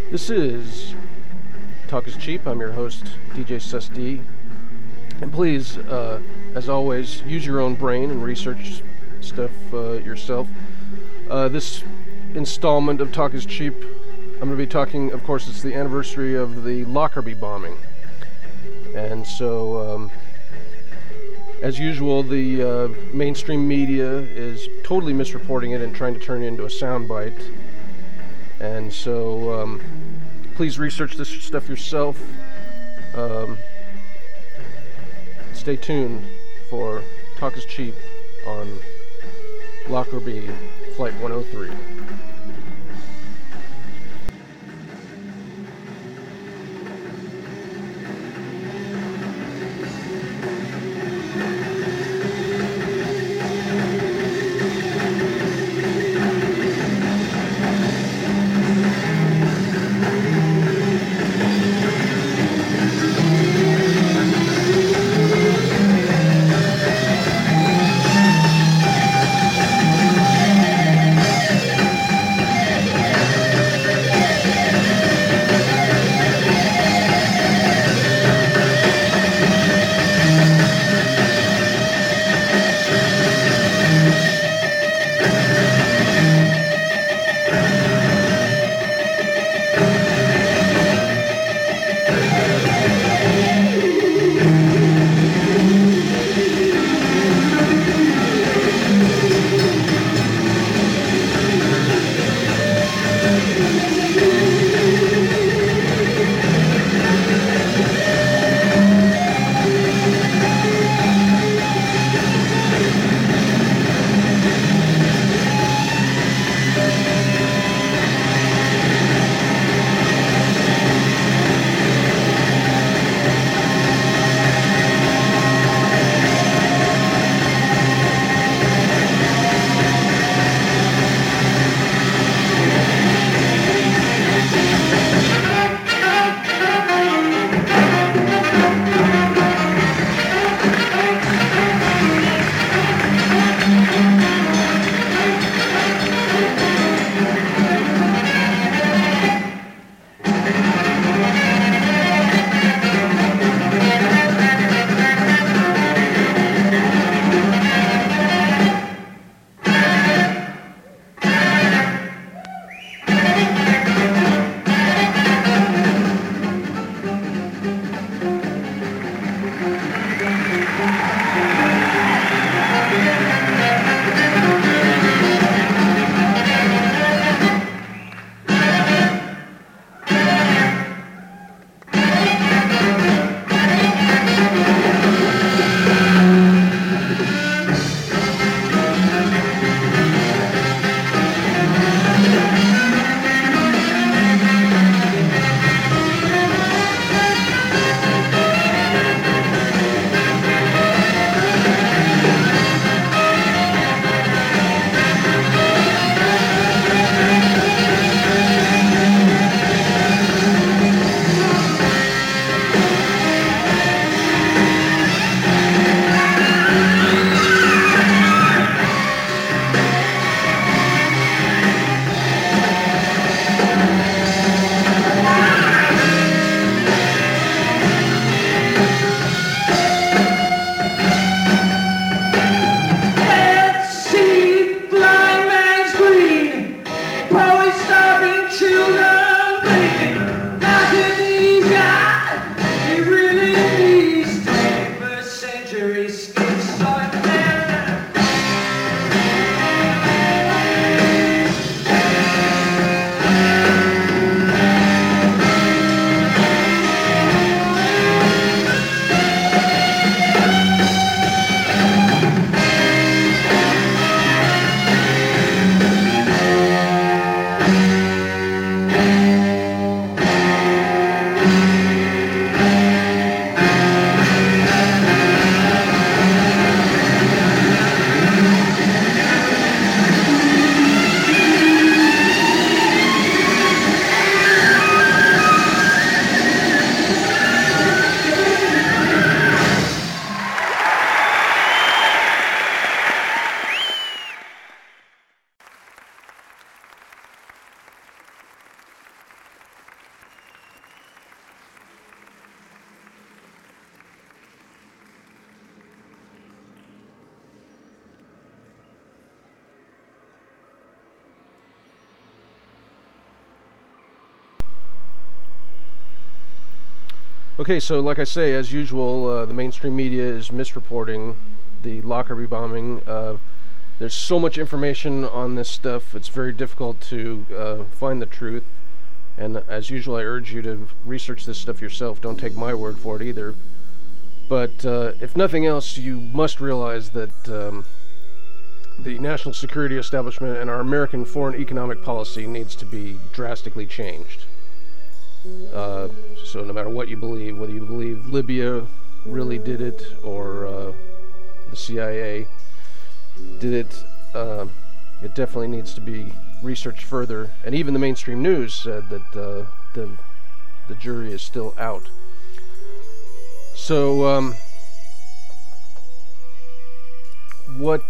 This is Talk is Cheap. I'm your host, DJ Sus D. And please, as always, use your own brain and research stuff yourself. This installment of Talk is Cheap, I'm going to be talking, of course, it's the anniversary of the Lockerbie bombing. And so, as usual, the mainstream media is totally misreporting it and trying to turn it into a soundbite. And so, please research this stuff yourself. Stay tuned for Talk is Cheap on Lockerbie Flight 103. Okay, so like I say, as usual, the mainstream media is misreporting the Lockerbie bombing. There's so much information on this stuff, it's very difficult to find the truth. And as usual, I urge you to research this stuff yourself. Don't take my word for it either. But if nothing else, you must realize that the national security establishment and our American foreign economic policy needs to be drastically changed. So no matter what you believe, whether you believe Libya really did it or the CIA did it, it definitely needs to be researched further. And even the mainstream news said that the jury is still out. So what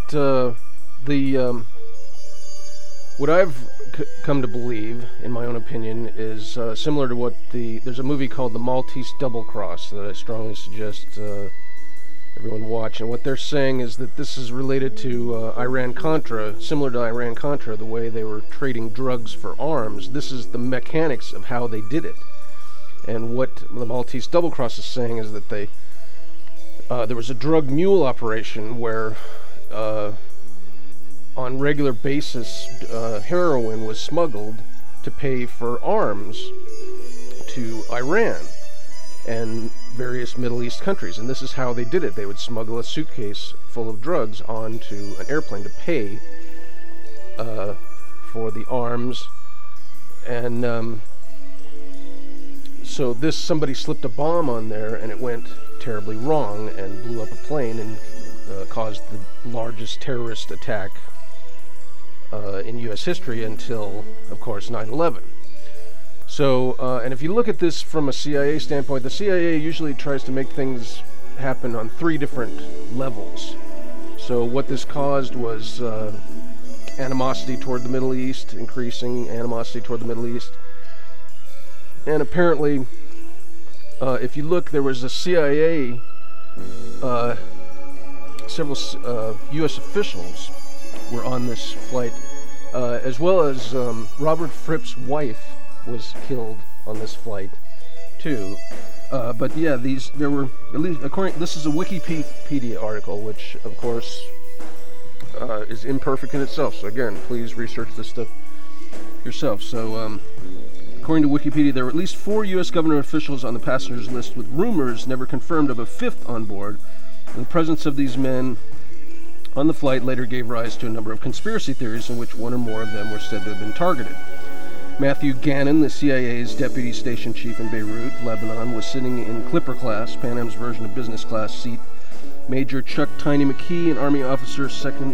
I've come to believe, in my own opinion, is similar to what there's a movie called The Maltese Double Cross that I strongly suggest everyone watch. And what they're saying is that this is related to Iran-Contra, similar to Iran-Contra, the way they were trading drugs for arms. This is the mechanics of how they did it. And what the Maltese Double Cross is saying is that there was a drug mule operation where on regular basis heroin was smuggled to pay for arms to Iran and various Middle East countries. And this is how they did it. They would smuggle a suitcase full of drugs onto an airplane to pay for the arms. And so somebody slipped a bomb on there and it went terribly wrong and blew up a plane and caused the largest terrorist attack in U.S. history until, of course, 9/11. So, and if you look at this from a CIA standpoint, the CIA usually tries to make things happen on 3 different levels. So what this caused was animosity toward the Middle East, increasing animosity toward the Middle East. And apparently, if you look, there was a CIA, several U.S. officials were on this flight, as well as Robert Fripp's wife was killed on this flight too. But yeah, there were, at least according, this is a Wikipedia article, which of course is imperfect in itself. So again, please research this stuff yourself. So according to Wikipedia, there were at least 4 U.S. government officials on the passengers list, with rumors never confirmed of a 5th on board. And the presence of these men on the flight later gave rise to a number of conspiracy theories in which one or more of them were said to have been targeted. Matthew Gannon, the CIA's deputy station chief in Beirut, Lebanon, was sitting in Clipper class, Pan Am's version of business class seat. Major Chuck Tiny McKee, an Army officer second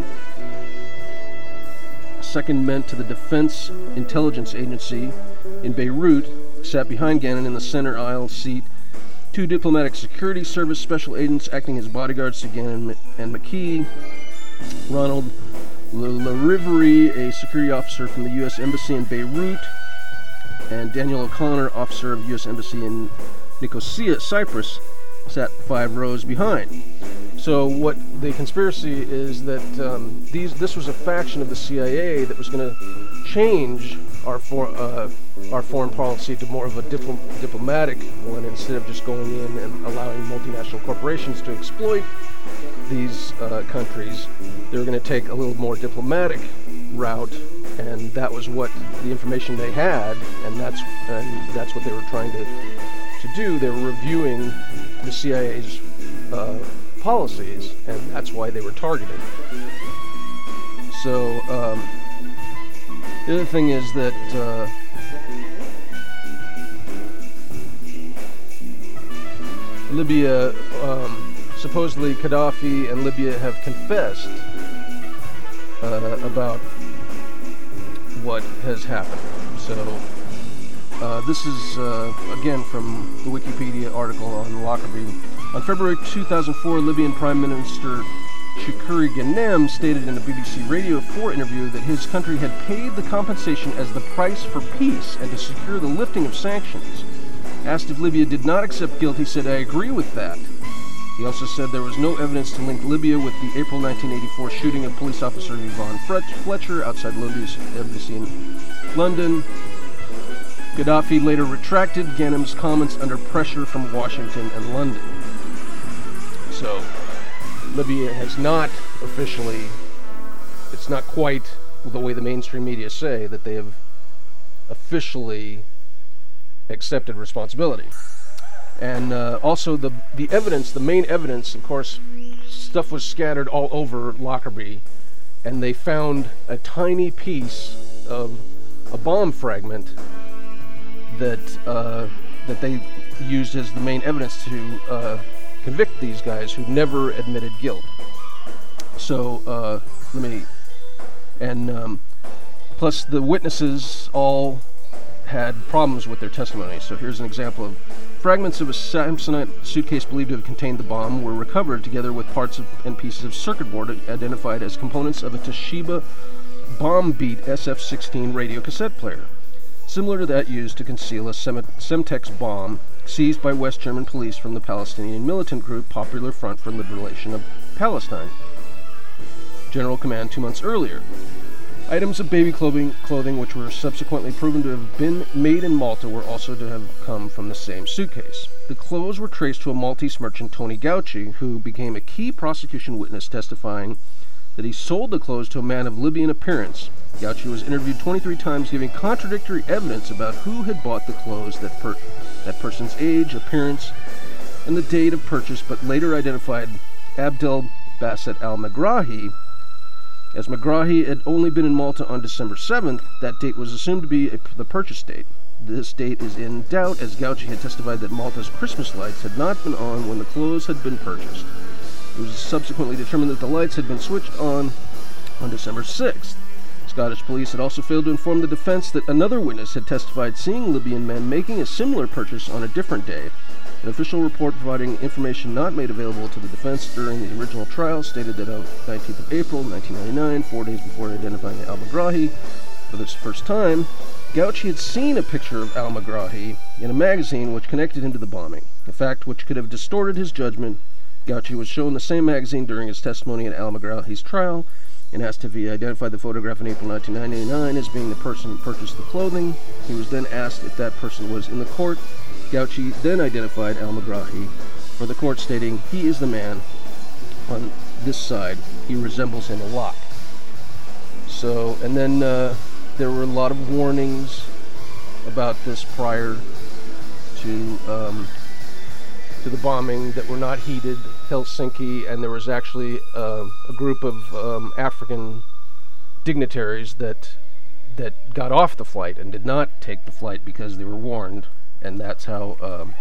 meant to the Defense Intelligence Agency in Beirut, sat behind Gannon in the center aisle seat. 2 diplomatic security service special agents acting as bodyguards to Gannon and McKee. Ronald LaRiverie, a security officer from the U.S. Embassy in Beirut, and Daniel O'Connor, officer of the U.S. Embassy in Nicosia, Cyprus, sat 5 rows behind. So what the conspiracy is that this was a faction of the CIA that was going to change our foreign policy to more of a diplomatic one, instead of just going in and allowing multinational corporations to exploit these countries. They were going to take a little more diplomatic route, and that was what the information they had, and that's what they were trying to do. They were reviewing the CIA's policies, and that's why they were targeted. So the other thing is that Libya, supposedly Gaddafi and Libya have confessed about what has happened. So this is again from the Wikipedia article on Lockerbie. On February 2004, Libyan Prime Minister Shukri Ghanem stated in a BBC Radio 4 interview that his country had paid the compensation as the price for peace and to secure the lifting of sanctions. Asked if Libya did not accept guilt, he said, "I agree with that." He also said there was no evidence to link Libya with the April 1984 shooting of police officer Yvonne Fletcher outside Libya's embassy in London. Gaddafi later retracted Ghanim's comments under pressure from Washington and London. So, Libya has not officially, it's not quite the way the mainstream media say that they have officially accepted responsibility. And also the evidence, the main evidence, of course, stuff was scattered all over Lockerbie, and they found a tiny piece of a bomb fragment that they used as the main evidence to convict these guys who never admitted guilt. So plus the witnesses all had problems with their testimony. So here's an example of fragments of a Samsonite suitcase believed to have contained the bomb were recovered together with parts and pieces of circuit board identified as components of a Toshiba Bomb Beat SF-16 radio cassette player, similar to that used to conceal a Semtex bomb seized by West German police from the Palestinian militant group Popular Front for Liberation of Palestine, General Command 2 months earlier. Items of baby clothing which were subsequently proven to have been made in Malta were also to have come from the same suitcase. The clothes were traced to a Maltese merchant, Tony Gauci, who became a key prosecution witness, testifying that he sold the clothes to a man of Libyan appearance. Gauci was interviewed 23 times, giving contradictory evidence about who had bought the clothes, that person's age, appearance, and the date of purchase, but later identified Abdel Basset al-Megrahi. As Megrahi had only been in Malta on December 7th, that date was assumed to be the purchase date. This date is in doubt, as Gauci had testified that Malta's Christmas lights had not been on when the clothes had been purchased. It was subsequently determined that the lights had been switched on December 6th. Scottish police had also failed to inform the defense that another witness had testified seeing Libyan men making a similar purchase on a different day. An official report providing information not made available to the defense during the original trial stated that on 19th of April 1999, 4 days before identifying al-Megrahi for the first time, Gauci had seen a picture of al-Megrahi in a magazine which connected him to the bombing, a fact which could have distorted his judgment. Gauci was shown the same magazine during his testimony at al-Megrahi's trial and asked if he identified the photograph in April 1999 as being the person who purchased the clothing. He was then asked if that person was in the court. Gauci then identified al-Megrahi for the court, stating, "He is the man on this side. He resembles him a lot." So, and then there were a lot of warnings about this prior to the bombing that were not heeded. Helsinki, and there was actually a group of African dignitaries that got off the flight and did not take the flight because they were warned. And that's how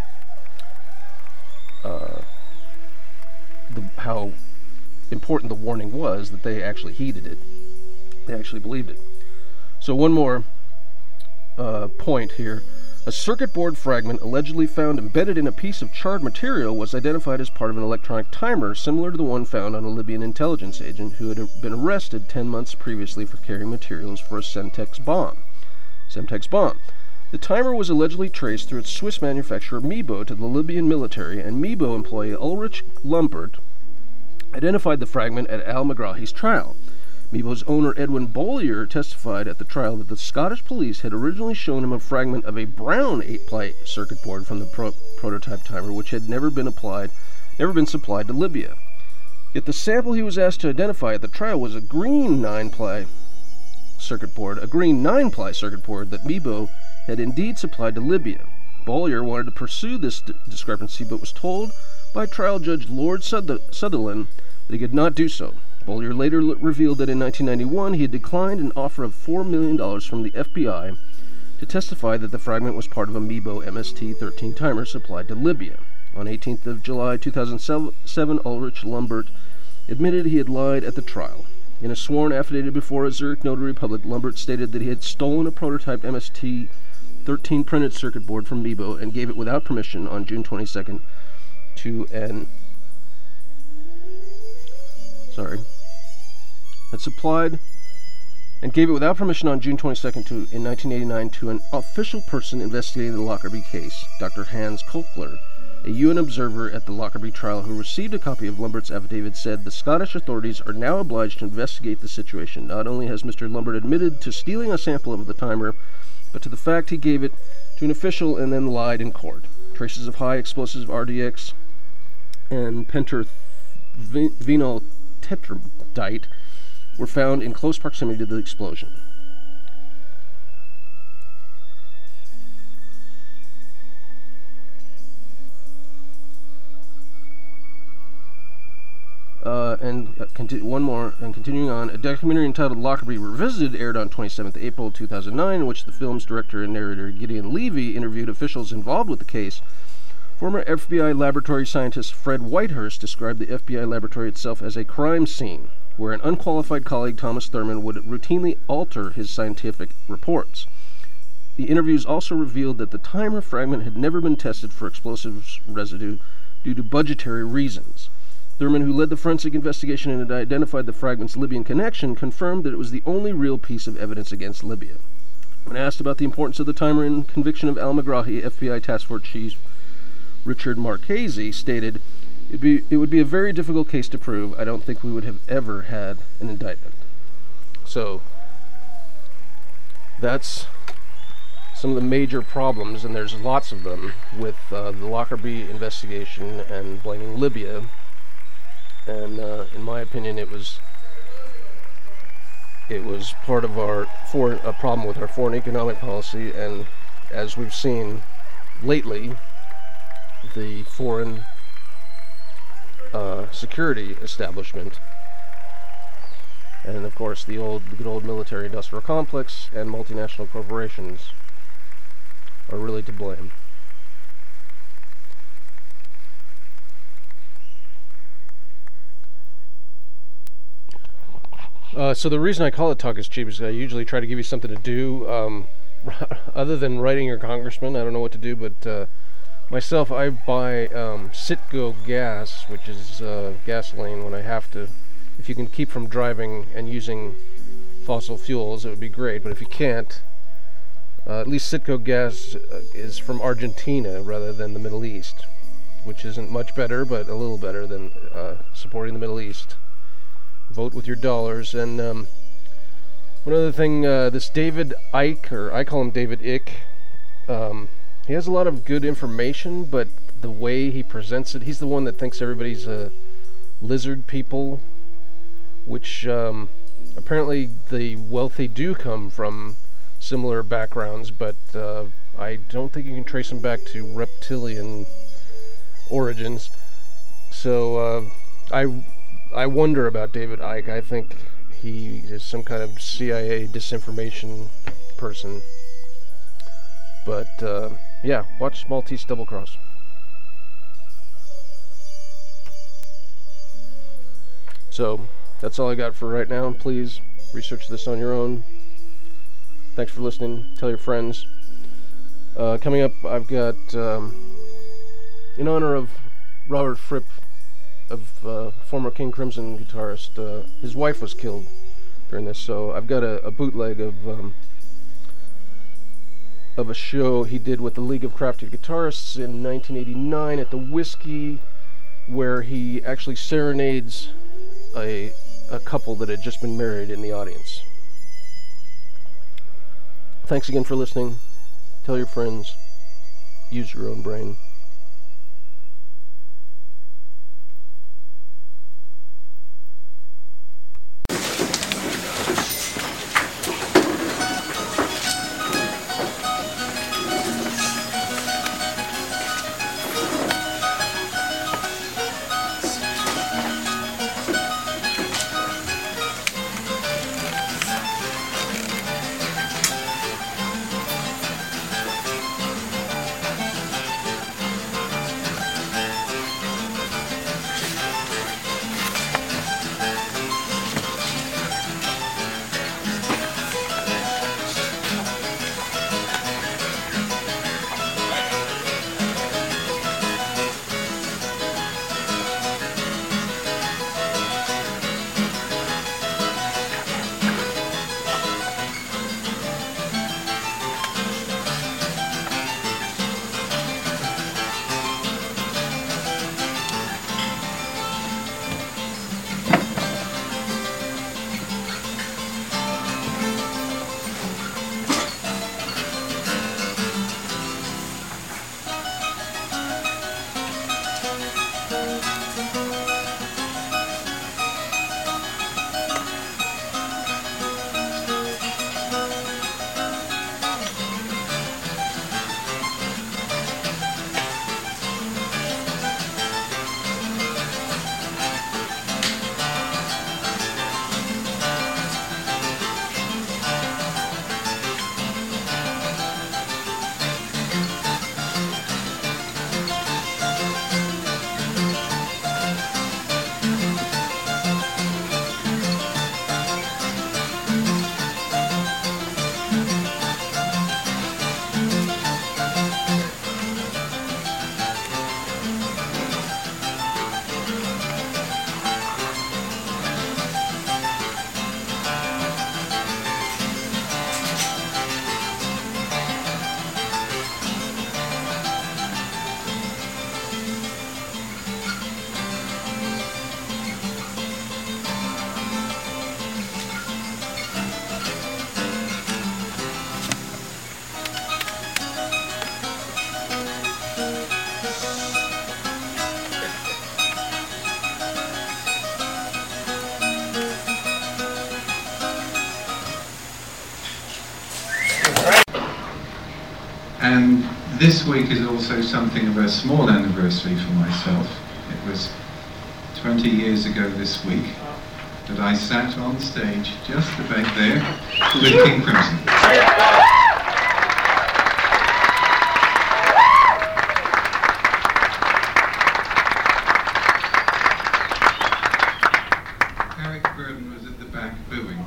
how important the warning was, that they actually heeded it. They actually believed it. So one more point here. A circuit board fragment allegedly found embedded in a piece of charred material was identified as part of an electronic timer similar to the one found on a Libyan intelligence agent who had been arrested 10 months previously for carrying materials for a Semtex bomb. The timer was allegedly traced through its Swiss manufacturer Mebo to the Libyan military, and Mebo employee Ulrich Lumbert identified the fragment at al-Megrahi's trial. Mebo's owner Edwin Bollier testified at the trial that the Scottish police had originally shown him a fragment of a brown 8-ply circuit board from the prototype timer, which had never been supplied to Libya. Yet the sample he was asked to identify at the trial was a green 9-ply circuit board that Mebo had indeed supplied to Libya. Bollier wanted to pursue this discrepancy, but was told by trial judge Lord Sutherland that he could not do so. Bollier later revealed that in 1991 he had declined an offer of $4 million from the FBI to testify that the fragment was part of a Mebo MST-13 timer supplied to Libya. On 18th of July 2007, Ulrich Lumbert admitted he had lied at the trial. In a sworn affidavit before a Zurich notary public, Lumbert stated that he had stolen a prototype MST-13 printed circuit board from Mebo and gave it without permission on June 22nd to an in 1989 to an official person investigating the Lockerbie case, Dr. Hans Kolkler, a UN observer at the Lockerbie trial who received a copy of Lumbert's affidavit, said the Scottish authorities are now obliged to investigate the situation. Not only has Mr. Lumbert admitted to stealing a sample of the timer, but to the fact he gave it to an official and then lied in court. Traces of high explosive RDX and pentarphenol tetradite were found in close proximity to the explosion. Continuing on, a documentary entitled Lockerbie Revisited aired on 27th April 2009, in which the film's director and narrator Gideon Levy interviewed officials involved with the case. Former FBI laboratory scientist Fred Whitehurst described the FBI laboratory itself as a crime scene, where an unqualified colleague, Thomas Thurman, would routinely alter his scientific reports. The interviews also revealed that the timer fragment had never been tested for explosives residue due to budgetary reasons. Thurman, who led the forensic investigation and had identified the fragment's Libyan connection, confirmed that it was the only real piece of evidence against Libya. When asked about the importance of the timer in conviction of al-Megrahi, FBI Task Force Chief Richard Marchese stated, "It would be a very difficult case to prove. I don't think we would have ever had an indictment." So, that's some of the major problems, and there's lots of them, with the Lockerbie investigation and blaming Libya. And in my opinion, it was part of a problem with our foreign economic policy, and as we've seen lately, the foreign security establishment, and of course the good old military-industrial complex and multinational corporations are really to blame. So the reason I call it Talk is Cheap is I usually try to give you something to do. Other than writing your congressman, I don't know what to do, but myself, I buy Citgo gas, which is gasoline when I have to. If you can keep from driving and using fossil fuels, it would be great, but if you can't, at least Citgo gas is from Argentina rather than the Middle East, which isn't much better, but a little better than supporting the Middle East. Vote with your dollars. And one other thing, this David Icke, or I call him David Icke, he has a lot of good information, but the way he presents it, he's the one that thinks everybody's lizard people, which apparently the wealthy do come from similar backgrounds, but I don't think you can trace them back to reptilian origins. So I wonder about David Icke. I think he is some kind of CIA disinformation person. But, yeah, watch Maltese Double Cross. So, that's all I got for right now. Please research this on your own. Thanks for listening. Tell your friends. Coming up, I've got, in honor of Robert Fripp, of former King Crimson guitarist, his wife was killed during this, so I've got a bootleg of a show he did with the League of Crafted Guitarists in 1989 at the Whiskey, where he actually serenades a couple that had just been married in the audience. Thanks again for listening. Tell your friends. Use your own brain. And this week is also something of a small anniversary for myself. It was 20 years ago this week that I sat on stage just about there with King Crimson. Eric Burdon was at the back booing.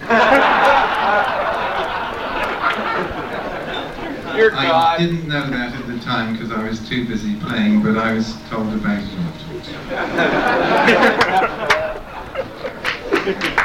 I didn't know that at the time because I was too busy playing, but I was told about it afterwards.